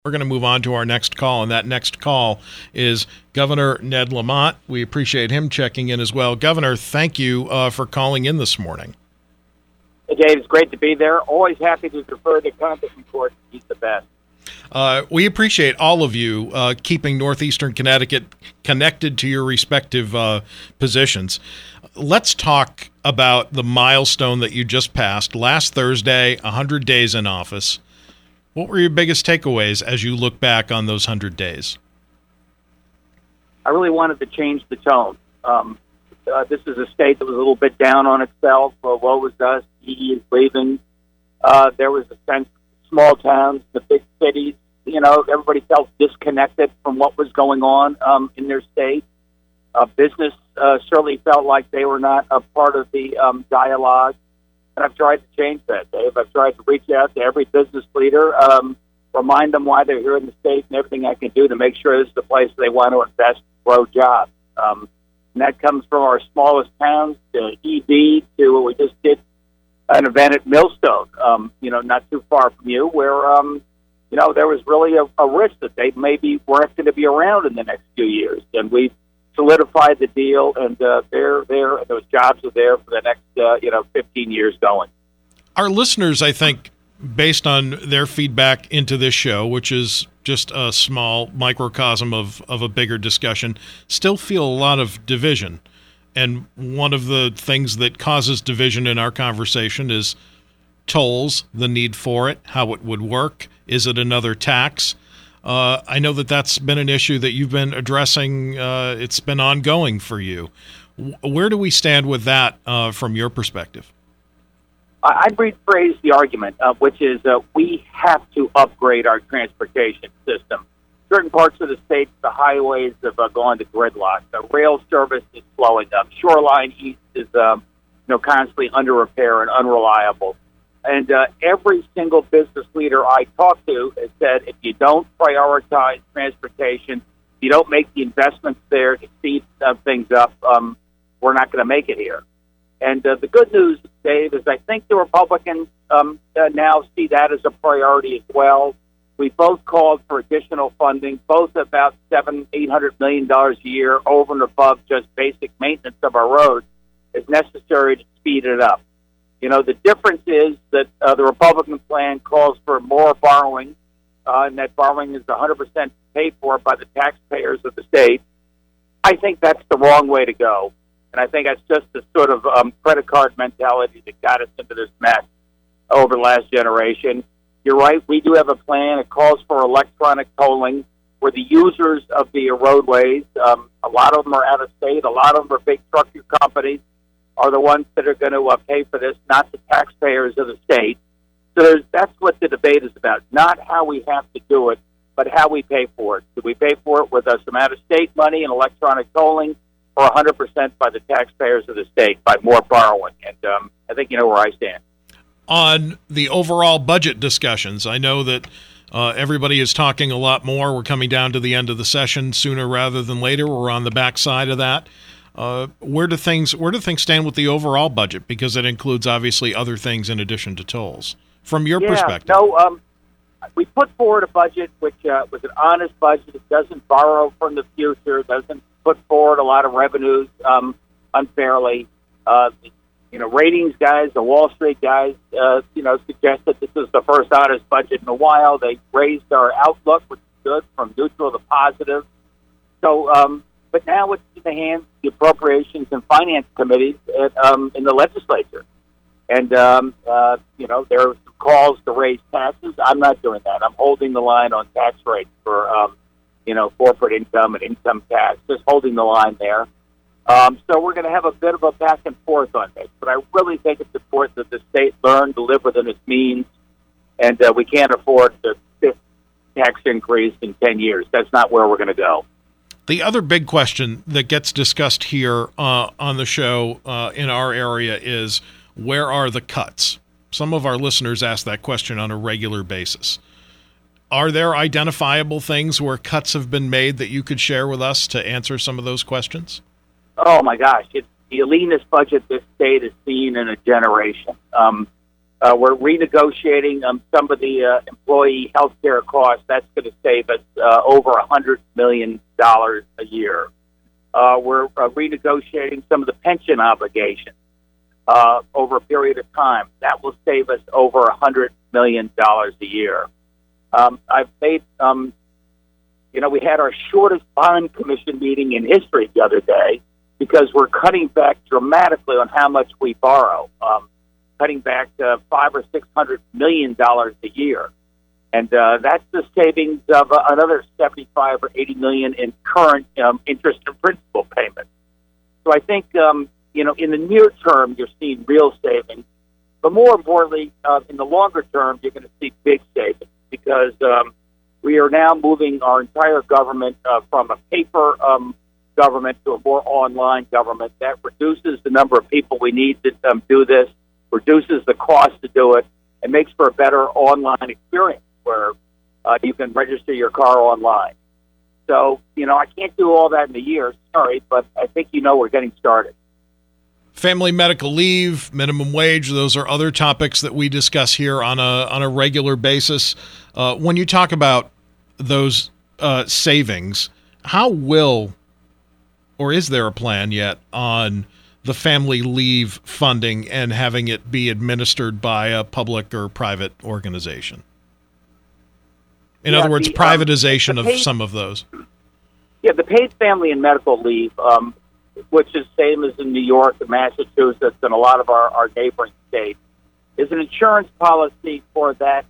We're going to move on to our next call, and that next call is Governor Ned Lamont. We appreciate him checking in as well. Governor, thank you for calling in this morning. Hey, Dave, it's great to be there. Always happy to defer the content report. He's the best. We appreciate all of you keeping Northeastern Connecticut connected to your respective positions. Let's talk about the milestone that you just passed. Last Thursday, 100 days in office. What were your biggest takeaways as you look back on those 100 days? I really wanted to change the tone. This is a state that was a little bit down on itself. Woe was us. He is leaving. There was a sense small towns, the big cities, everybody felt disconnected from what was going on in their state. Business certainly felt like they were not a part of the dialogue. And I've tried to change that, Dave. I've tried to reach out to every business leader, remind them why they're here in the state and everything I can do to make sure this is the place they want to invest, grow jobs. And that comes from our smallest towns to ED to what we just did an event at Millstone, not too far from you, where, there was really a risk that they maybe weren't going to be around in the next few years. And we solidified the deal, and they're there, and those jobs are there for the next, 15 years going. Our listeners, I think, based on their feedback into this show, which is just a small microcosm of a bigger discussion, still feel a lot of division. And one of the things that causes division in our conversation is tolls, the need for it, how it would work. Is it another tax? I know that's been an issue that you've been addressing. It's been ongoing for you. Where do we stand with that from your perspective? I'd rephrase the argument, which is we have to upgrade our transportation system. Certain parts of the state, the highways have gone to gridlock. The rail service is slowing up. Shoreline East is, constantly under repair and unreliable. And every single business leader I talk to has said, if you don't prioritize transportation, if you don't make the investments there to speed things up, we're not going to make it here. And the good news, Dave, is I think the Republicans now see that as a priority as well. We both called for additional funding, both about $700-800 million a year over and above just basic maintenance of our roads is necessary to speed it up. The difference is that the Republican plan calls for more borrowing, and that borrowing is 100% paid for by the taxpayers of the state. I think that's the wrong way to go, and I think that's just the sort of credit card mentality that got us into this mess over the last generation. You're right, we do have a plan. It calls for electronic tolling, where the users of the roadways, a lot of them are out of state, a lot of them are big trucking companies, are the ones that are going to pay for this, not the taxpayers of the state. So that's what the debate is about, not how we have to do it, but how we pay for it. Do we pay for it with some out-of-state money and electronic tolling, or 100% by the taxpayers of the state, by more borrowing? And I think you know where I stand. On the overall budget discussions, I know that everybody is talking a lot more. We're coming down to the end of the session sooner rather than later. We're on the backside of that. Where do things stand with the overall budget? Because it includes obviously other things in addition to tolls. From your perspective, we put forward a budget which was an honest budget. It doesn't borrow from the future. Doesn't put forward a lot of revenues unfairly. Ratings guys, the Wall Street guys, suggest that this is the first honest budget in a while. They raised our outlook, which is good, from neutral to positive. So. But now it's in the hands of the Appropriations and Finance Committees in the legislature. And, there are some calls to raise taxes. I'm not doing that. I'm holding the line on tax rates for, corporate income and income tax, just holding the line there. So we're going to have a bit of a back and forth on this. But I really think it's important that the state learn to live within its means, and we can't afford the fifth tax increase in 10 years. That's not where we're going to go. The other big question that gets discussed here on the show in our area is, where are the cuts? Some of our listeners ask that question on a regular basis. Are there identifiable things where cuts have been made that you could share with us to answer some of those questions? Oh, my gosh. It's the leanest budget this state has seen in a generation. We're renegotiating some of the employee health care costs. That's going to save us over $100 million a year. We're renegotiating some of the pension obligations over a period of time. That will save us over $100 million a year. I've made, we had our shortest bond commission meeting in history the other day because we're cutting back dramatically on how much we borrow, cutting back $500 or $600 million a year. And that's the savings of another $75 or $80 million in current interest and principal payments. So I think, in the near term, you're seeing real savings. But more importantly, in the longer term, you're going to see big savings because we are now moving our entire government from a paper government to a more online government. That reduces the number of people we need to do this, reduces the cost to do it, and makes for a better online experience where you can register your car online. So, I can't do all that in a year, sorry, but I think we're getting started. Family medical leave, minimum wage, those are other topics that we discuss here on a regular basis. When you talk about those savings, how will, or is there a plan yet on the family leave funding and having it be administered by a public or private organization? In other words, privatization of some of those. Yeah, the paid family and medical leave, which is same as in New York and Massachusetts and a lot of our neighboring states, is an insurance policy for that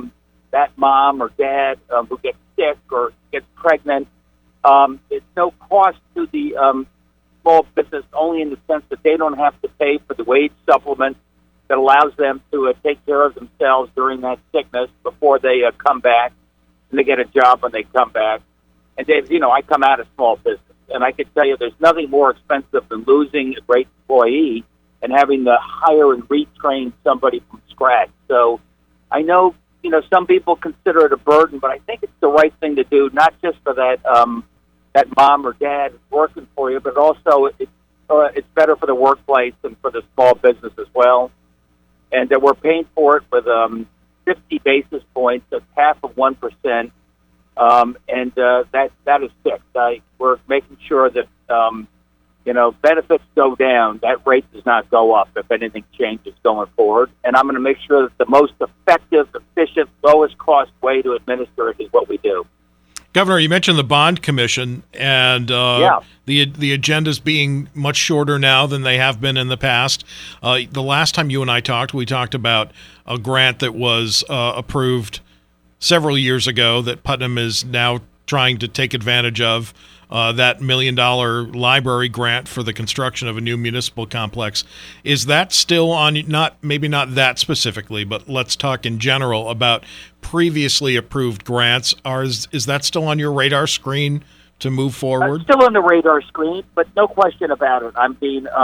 mom or dad who gets sick or gets pregnant. It's no cost to the small business, only in the sense that they don't have to pay for the wage supplement that allows them to take care of themselves during that sickness before they come back, and they get a job when they come back. And Dave, I come out of small business, and I can tell you there's nothing more expensive than losing a great employee and having to hire and retrain somebody from scratch. So I know, some people consider it a burden, but I think it's the right thing to do, not just for that mom or dad working for you, but also it's better for the workplace and for the small business as well. And we're paying for it with 50 basis points, that's half of 1%. And that is fixed. We're making sure that, benefits go down. That rate does not go up if anything changes going forward. And I'm going to make sure that the most effective, efficient, lowest cost way to administer it is what we do. Governor, you mentioned the bond commission and the agendas being much shorter now than they have been in the past. The last time you and I talked, we talked about a grant that was approved several years ago that Putnam is now trying to take advantage of, that $1 million library grant for the construction of a new municipal complex. Is that still on, maybe not that specifically, but let's talk in general about previously approved grants. Is that still on your radar screen to move forward? Still on the radar screen, but no question about it. I'm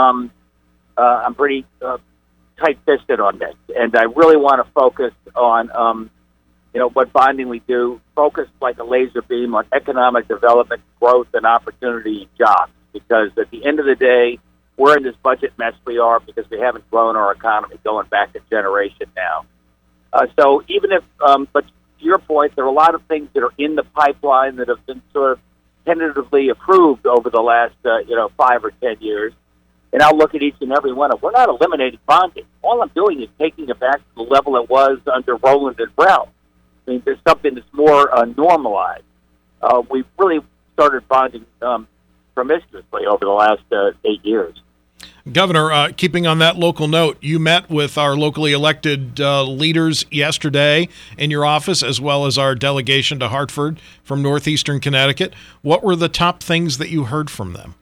pretty tight-fisted on this, and I really want to focus on what bonding we do, focus like a laser beam on economic development, growth, and opportunity jobs. Because at the end of the day, we're in this budget mess we are because we haven't grown our economy going back a generation now. So even if, but to your point, there are a lot of things that are in the pipeline that have been sort of tentatively approved over the last, 5 or 10 years. And I'll look at each and every one of them. We're not eliminating bonding. All I'm doing is taking it back to the level it was under Rowland and Ralph. I mean, there's something that's more normalized. We've really started bonding promiscuously over the last 8 years. Governor, keeping on that local note, you met with our locally elected leaders yesterday in your office, as well as our delegation to Hartford from northeastern Connecticut. What were the top things that you heard from them?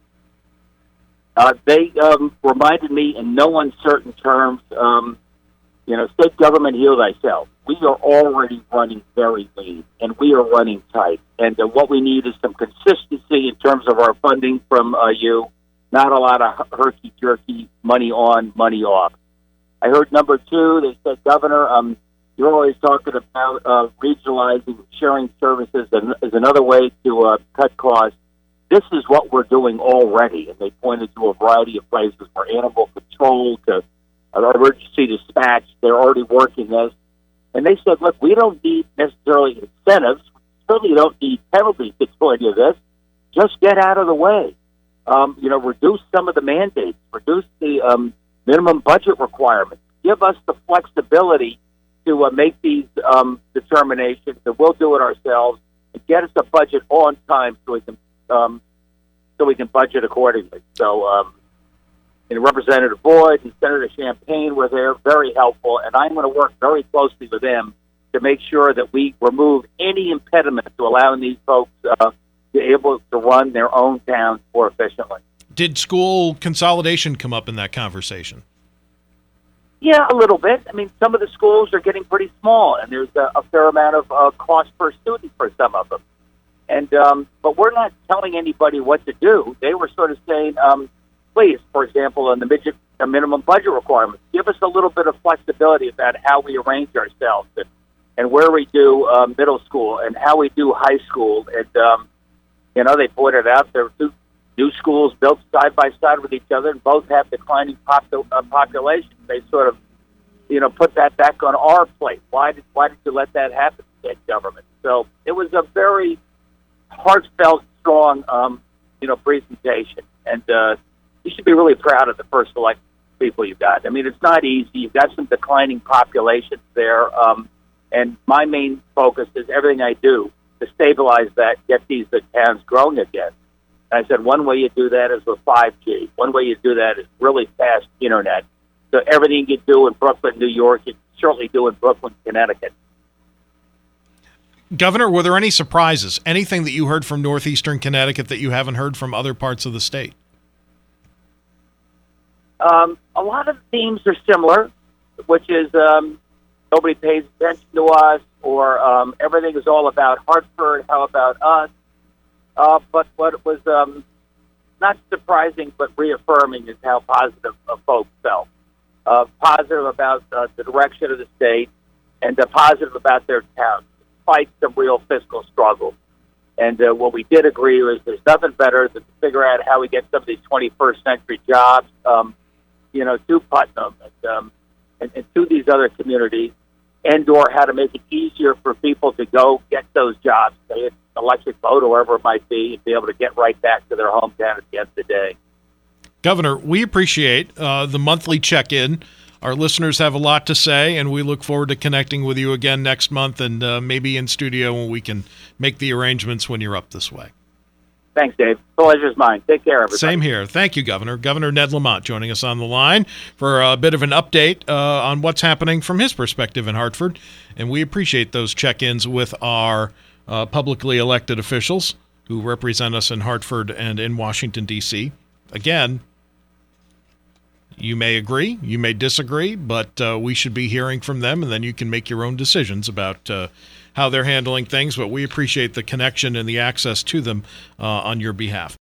They reminded me in no uncertain terms, state government, heal thyself. We are already running very lean, and we are running tight. And what we need is some consistency in terms of our funding from you, not a lot of herky-jerky money on, money off. I heard number 2, they said, Governor, you're always talking about regionalizing, sharing services as another way to cut costs. This is what we're doing already, and they pointed to a variety of places from animal control to emergency dispatch. They're already working this. And they said, look, we don't need necessarily incentives. We certainly don't need penalties to do any of this. Just get out of the way. Reduce some of the mandates. Reduce the minimum budget requirements. Give us the flexibility to make these determinations, and we'll do it ourselves. And get us a budget on time so we can budget accordingly. So, Representative Boyd and Senator Champagne were there, very helpful, and I'm going to work very closely with them to make sure that we remove any impediment to allowing these folks to be able to run their own towns more efficiently. Did school consolidation come up in that conversation? Yeah, a little bit. I mean, some of the schools are getting pretty small, and there's a fair amount of cost per student for some of them. And but we're not telling anybody what to do. They were sort of saying, please, for example, on the minimum budget requirements, give us a little bit of flexibility about how we arrange ourselves and where we do middle school and how we do high school. And, they pointed out there are two new schools built side by side with each other, and both have declining populations. They sort of, put that back on our plate. Why did you let that happen, state government? So it was a very heartfelt, strong, presentation. And you should be really proud of the first select people you've got. I mean, it's not easy. You've got some declining populations there. And my main focus is everything I do to stabilize that, get these towns growing again. And I said, one way you do that is with 5G. One way you do that is really fast internet. So everything you do in Brooklyn, New York, you certainly do in Brooklyn, Connecticut. Governor, were there any surprises? Anything that you heard from northeastern Connecticut that you haven't heard from other parts of the state? A lot of the themes are similar, which is nobody pays attention to us, or everything is all about Hartford, how about us? But what was not surprising but reaffirming is how positive folks felt. Positive about the direction of the state, and positive about their town, despite some real fiscal struggles. And what we did agree was there's nothing better than to figure out how we get some of these 21st century jobs, to Putnam and to these other communities, and/or how to make it easier for people to go get those jobs, say it's electric boat or wherever it might be, and be able to get right back to their hometown at the end of the day. Governor, we appreciate the monthly check-in. Our listeners have a lot to say, and we look forward to connecting with you again next month and maybe in studio when we can make the arrangements when you're up this way. Thanks, Dave. Pleasure's mine. Take care, everybody. Same here. Thank you, Governor. Governor Ned Lamont joining us on the line for a bit of an update on what's happening from his perspective in Hartford. And we appreciate those check-ins with our publicly elected officials who represent us in Hartford and in Washington, D.C. Again, you may agree, you may disagree, but we should be hearing from them, and then you can make your own decisions about how they're handling things. But we appreciate the connection and the access to them on your behalf.